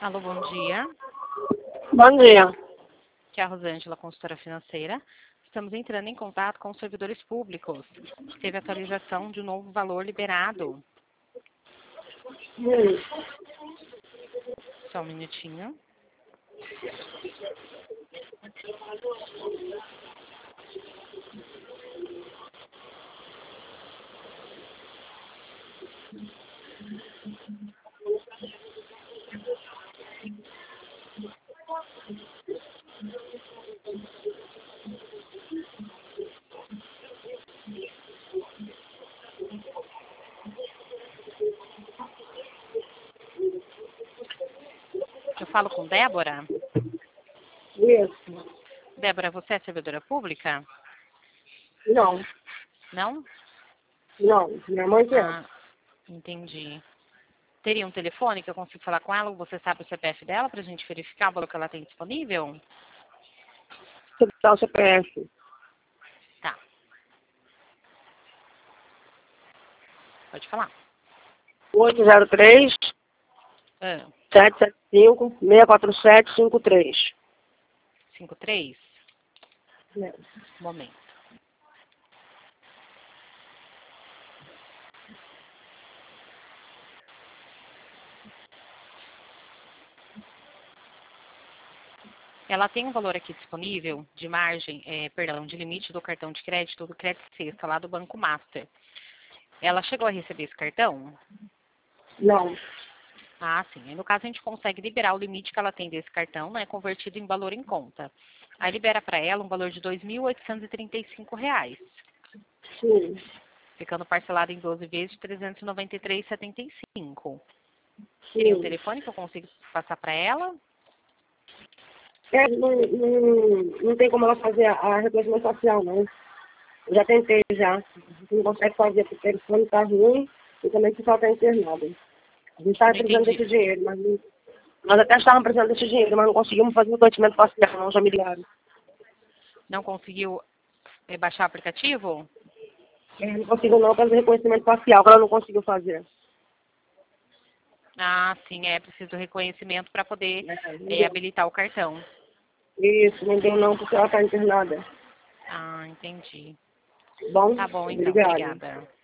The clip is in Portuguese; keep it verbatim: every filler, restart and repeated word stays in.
Alô, bom dia. Bom dia. Aqui é a Rosângela, consultora financeira. Estamos entrando em contato com os servidores públicos. Teve atualização de um novo valor liberado. Hum. Só um minutinho. Eu falo com Débora. Isso. Débora, você é servidora pública? Não. Não? Não. Minha mãe que é. Ah, entendi. Teria um telefone que eu consigo falar com ela? Você sabe o C P F dela para a gente verificar o valor que ela tem disponível? Você dá o C P F. Tá. Pode falar. oito zero três, Ah, sete sete cinco, seis quatro sete cinco três. cinco três? É. Momento. Ela tem um valor aqui disponível de margem, é, perdão, de limite do cartão de crédito do Crédito Sexta, lá do Banco Master. Ela chegou a receber esse cartão? Não. Ah, sim. Aí, no caso, a gente consegue liberar o limite que ela tem desse cartão, né, convertido em valor em conta. Aí libera para ela um valor de dois mil oitocentos e trinta e cinco reais, Sim. ficando parcelado em doze vezes de trezentos e noventa e três reais e setenta e cinco centavos. Teria um Sim. telefone que eu consigo passar para ela? É, não, não, não tem como ela fazer a, a reconhecimento facial, não. Eu já tentei já. Não consegue fazer porque o telefone está ruim e também que falta internado. A gente estava Não precisando entendi. desse dinheiro, mas não, nós até estávamos precisando desse dinheiro, mas não conseguimos fazer o reconhecimento facial, não, já me ligaram. Não conseguiu é, baixar o aplicativo? É, não conseguiu não fazer reconhecimento facial, que ela não conseguiu fazer. Ah, sim, é preciso reconhecimento para poder É, não é, deu. habilitar o cartão. Isso, não deu não, porque ela está internada. Ah, entendi. Bom, Tá bom, então. obrigada. Obrigada.